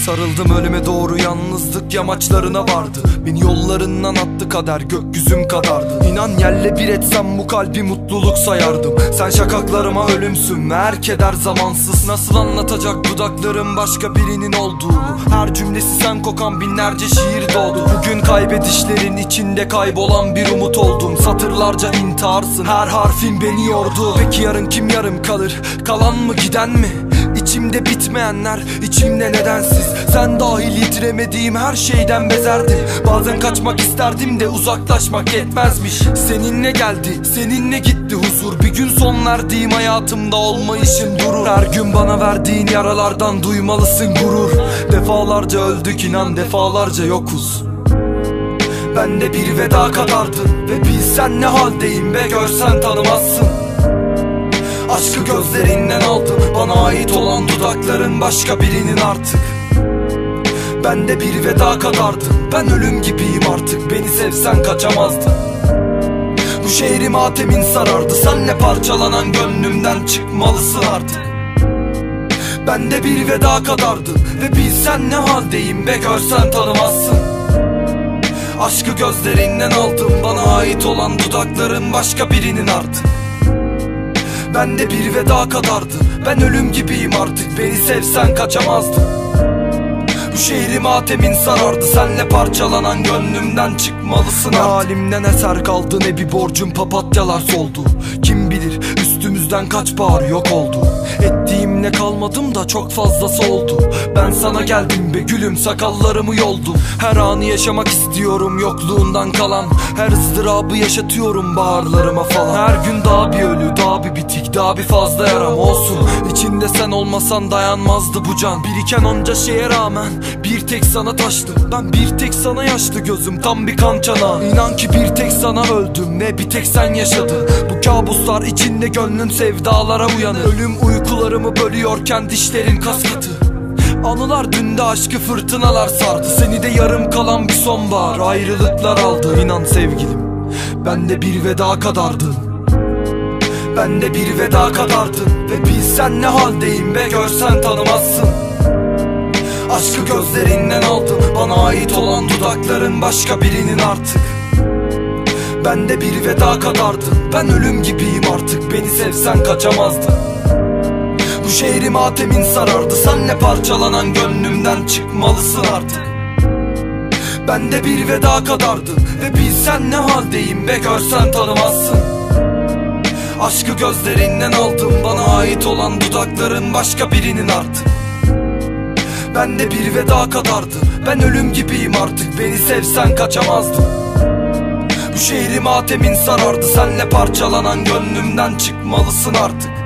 Sarıldım ölüme doğru, yalnızlık yamaçlarına vardı. Beni yollarından attı kader, gökyüzüm kadardı. İnan yerle bir etsem bu kalbi mutluluk sayardım. Sen şakaklarıma ölümsün, meğer keder zamansız. Nasıl anlatacak dudaklarım başka birinin olduğunu? Her cümlesi sen kokan binlerce şiir doğdu. Bugün kaybedişlerin içinde kaybolan bir umut oldum. Satırlarca intiharsın, her harfin beni yordu. Peki yarın kim yarım kalır? Kalan mı giden mi? İçimde bitmeyenler, içimde nedensiz. Sen dahil yitiremediğim her şeyden bezerdim. Bazen kaçmak isterdim de uzaklaşmak yetmezmiş. Seninle geldi, seninle gitti huzur. Bir gün son verdiğim hayatımda olmayışın durur. Her gün bana verdiğin yaralardan duymalısın gurur. Defalarca öldük inan, defalarca yokuz. Ben de bir veda kadardın ve bilsen ne haldeyim be, görsen tanımazsın. Aşkı gözlerinden aldım, bana ait olan dudakların başka birinin artık. Ben de bir veda kadardım, ben ölüm gibiyim artık. Beni sevsen kaçamazdın. Bu şehri matemin sarardı, senle parçalanan gönlümden çıkmalısın artık. Ben de bir veda kadardın ve bilsen ne haldeyim be, görsen tanımazsın. Aşkı gözlerinden aldım, bana ait olan dudakların başka birinin artık. Ben de bir veda kadardı, ben ölüm gibiyim artık. Beni sevsen kaçamazdın. Bu şehri matemin sarardı, senle parçalanan gönlümden çıkmalısın artık. Ne halimden eser kaldı, ne bir borcum, papatyalar soldu. Kim bilir üstümüzden kaç bahar yok oldu. Ettiğimle kalmadım da çok fazlası oldu. Ben sana geldim be gülüm, sakallarımı yoldum. Her anı yaşamak istiyorum, yokluğundan kalan. Her ızdırabı yaşatıyorum bağırlarıma falan. Her gün daha bir ölü, daha bir bitik, daha bir fazla yaram olsun. İçinde sen olmasan dayanmazdı bu can. Biriken onca şeye rağmen bir tek sana taştım. Ben bir tek sana yaşlı gözüm, tam bir kan çanağı. İnan ki bir tek sana öldüm, ne bir tek sen yaşadın. Bu kabuslar içinde gönlün sevdalara uyanır. Ölüm uykularımı bölüyorken dişlerin kas katı. Anılar dünde aşkı fırtınalar sardı. Seni de yarım kalan bir sonbahar ayrılıklar aldı. İnan sevgilim, ben de bir veda kadardın. Ben de bir veda kadardın ve bilsen ne haldeyim be, görsen tanımazsın. Aşkı gözlerinden aldım, bana ait olan dudakların başka birinin artık. Ben de bir veda kadardın, ben ölüm gibiyim artık. Beni sevsen kaçamazdın. Bu şehri matemin sarardı, senle parçalanan gönlümden çıkmalısın artık. Ben de bir veda kadardın ve bilsen ne haldeyim be, görsen tanımazsın. Aşkı gözlerinden aldım, bana ait olan dudakların başka birinin artık. Ben de bir veda kadardı, ben ölüm gibiyim artık. Beni sevsen kaçamazdın. Bu şehri matemin sarardı, senle parçalanan gönlümden çıkmalısın artık.